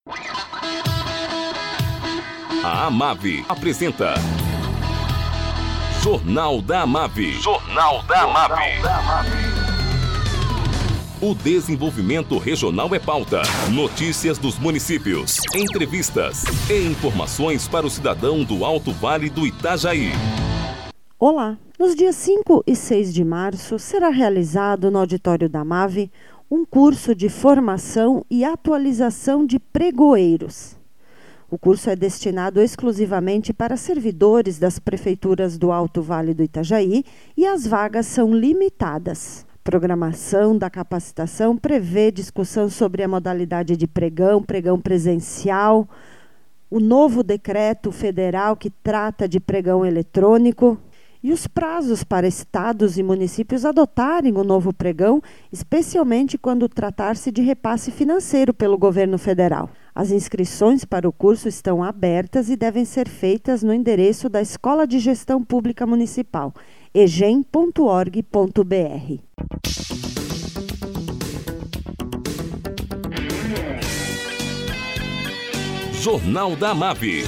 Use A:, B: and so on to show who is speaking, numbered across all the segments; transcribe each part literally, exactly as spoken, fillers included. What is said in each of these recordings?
A: A Amave apresenta Jornal da Amave. Jornal da Amave. O desenvolvimento regional é pauta. Notícias dos municípios, entrevistas e informações para o cidadão do Alto Vale do Itajaí.
B: Olá! Nos dias cinco e seis de março será realizado no auditório da Amave um curso de formação e atualização de pregoeiros. O curso é destinado exclusivamente para servidores das prefeituras do Alto Vale do Itajaí e as vagas são limitadas. Programação da capacitação prevê discussão sobre a modalidade de pregão, pregão presencial, o novo decreto federal que trata de pregão eletrônico e os prazos para estados e municípios adotarem o novo pregão, especialmente quando tratar-se de repasse financeiro pelo governo federal. As inscrições para o curso estão abertas e devem ser feitas no endereço da Escola de Gestão Pública Municipal, e g e m ponto org ponto b r.
A: Jornal da Amave.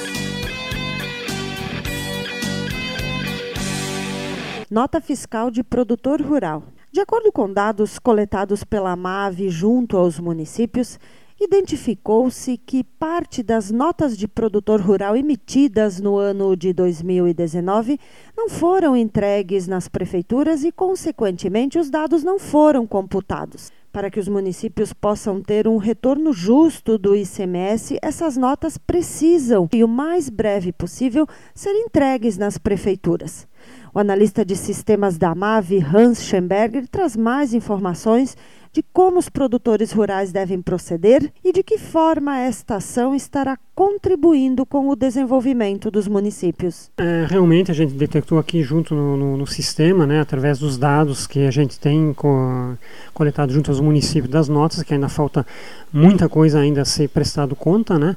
B: Nota fiscal de produtor rural. De acordo com dados coletados pela Amave junto aos municípios, identificou-se que parte das notas de produtor rural emitidas no ano de dois mil e dezenove não foram entregues nas prefeituras e, consequentemente, os dados não foram computados. Para que os municípios possam ter um retorno justo do I C M S, essas notas precisam, e o mais breve possível, ser entregues nas prefeituras. O analista de sistemas da Amave, Hans Schemberger, traz mais informações de como os produtores rurais devem proceder e de que forma esta ação estará contribuindo com o desenvolvimento dos municípios.
C: É, realmente a gente detectou aqui junto no, no, no sistema, né, através dos dados que a gente tem co- coletado junto aos municípios, das notas, que ainda falta muita coisa ainda a ser prestado conta, né,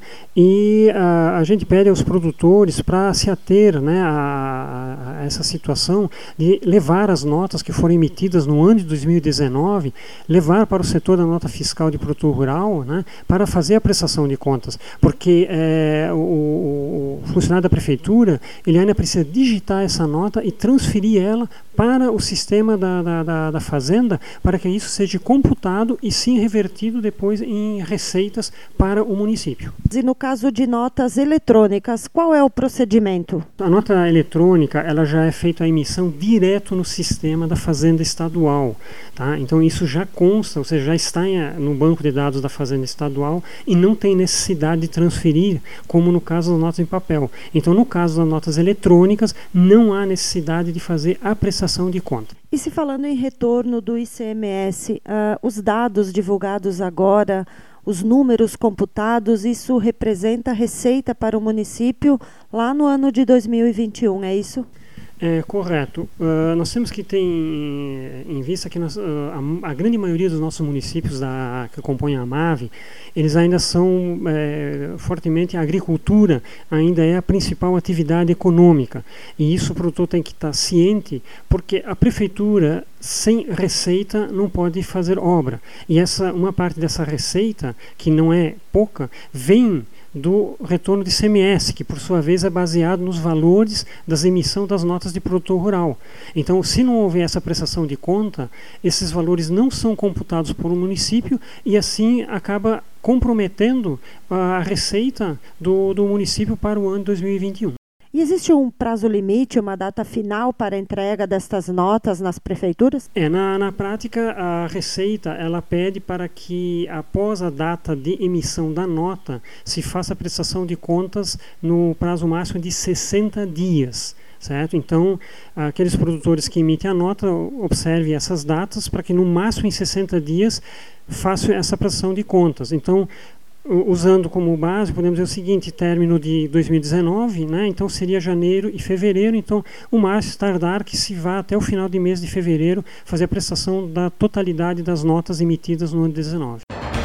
C: e a, a gente pede aos produtores para se ater, né, a, a essa situação de levar as notas que foram emitidas no ano de dois mil e dezenove, levar para o setor da nota fiscal de produtor rural, né, para fazer a prestação de contas, porque é, o, o funcionário da prefeitura ele ainda precisa digitar essa nota e transferir ela para o sistema da, da, da, da fazenda, para que isso seja computado e sim revertido depois em receitas para o município.
B: E no caso de notas eletrônicas, qual é o procedimento?
C: A nota eletrônica ela já é feita a emissão direto no sistema da fazenda estadual, tá? Então isso já consta, ou seja, já está em, no banco de dados da fazenda estadual e não tem necessidade de transferir, como no caso das notas em papel. Então no caso das notas eletrônicas não há necessidade de fazer a prestação de conta.
B: E se falando em retorno do I C M S, uh, os dados divulgados agora, os números computados, isso representa receita para o município lá no ano de dois mil e vinte e um, é isso?
C: É correto. Uh, nós temos que ter em, em vista que nós, uh, a, a grande maioria dos nossos municípios da, que compõem a Amave, eles ainda são é, fortemente a agricultura, ainda é a principal atividade econômica. E isso o produtor tem que estar ciente, porque a prefeitura sem receita não pode fazer obra. E essa, uma parte dessa receita, que não é pouca, vem do retorno de I C M S, que por sua vez é baseado nos valores das emissões das notas de produtor rural. Então, se não houver essa prestação de conta, esses valores não são computados por um município e assim acaba comprometendo a receita do, do município para o ano de dois mil e vinte e um.
B: E existe um prazo limite, uma data final para a entrega destas notas nas prefeituras?
C: É, na, na prática, a Receita ela pede para que, após a data de emissão da nota, se faça a prestação de contas no prazo máximo de sessenta dias. Certo? Então, aqueles produtores que emitem a nota, observem essas datas para que, no máximo em sessenta dias, façam essa prestação de contas. Então, usando como base, podemos dizer o seguinte, término de dois mil e dezenove, né? Então seria janeiro e fevereiro, então o mais tardar que se vá até o final de mês de fevereiro fazer a prestação da totalidade das notas emitidas no ano de dezenove.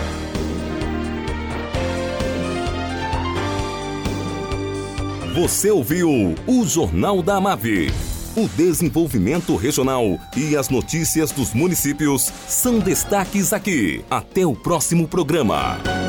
A: Você ouviu o Jornal da Amave. O desenvolvimento regional e as notícias dos municípios são destaques aqui. Até o próximo programa.